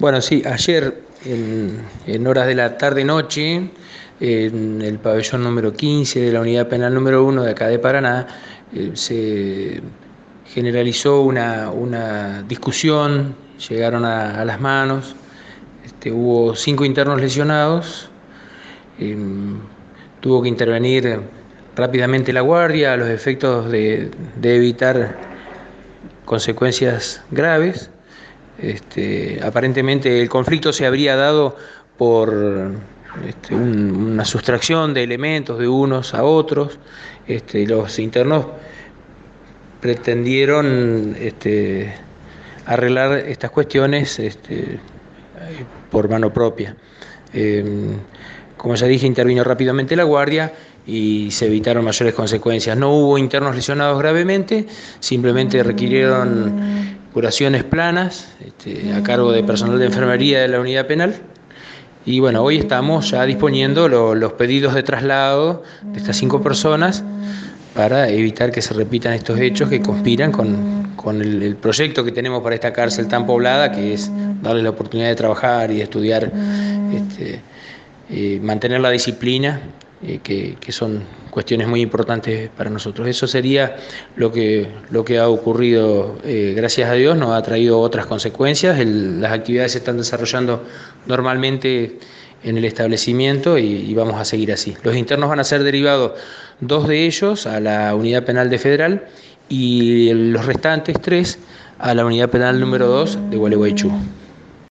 Bueno, sí, ayer en horas de la tarde-noche, en el pabellón número 15 de la unidad penal número 1 de acá de Paraná, se generalizó una discusión, llegaron a las manos, hubo 5 internos lesionados, eh, tuvo que intervenir rápidamente la guardia a los efectos de evitar consecuencias graves. Aparentemente el conflicto se habría dado por una sustracción de elementos de unos a otros. Los internos pretendieron arreglar estas cuestiones por mano propia. Eh, Como ya dije, intervino rápidamente la guardia y se evitaron mayores consecuencias. No hubo internos lesionados gravemente, simplemente requirieron curaciones planas a cargo de personal de enfermería de la unidad penal. Y bueno, hoy estamos ya disponiendo los pedidos de traslado de estas 5 personas para evitar que se repitan estos hechos que conspiran con el proyecto que tenemos para esta cárcel tan poblada, que es darles la oportunidad de trabajar y de estudiar, mantener la disciplina, que son cuestiones muy importantes para nosotros. Eso sería lo que ha ocurrido. Gracias a Dios no ha traído otras consecuencias. Las actividades se están desarrollando normalmente en el establecimiento y vamos a seguir así. Los internos van a ser derivados, 2 de ellos a la unidad penal de Federal y los restantes 3 a la unidad penal número 2 de Gualeguaychú.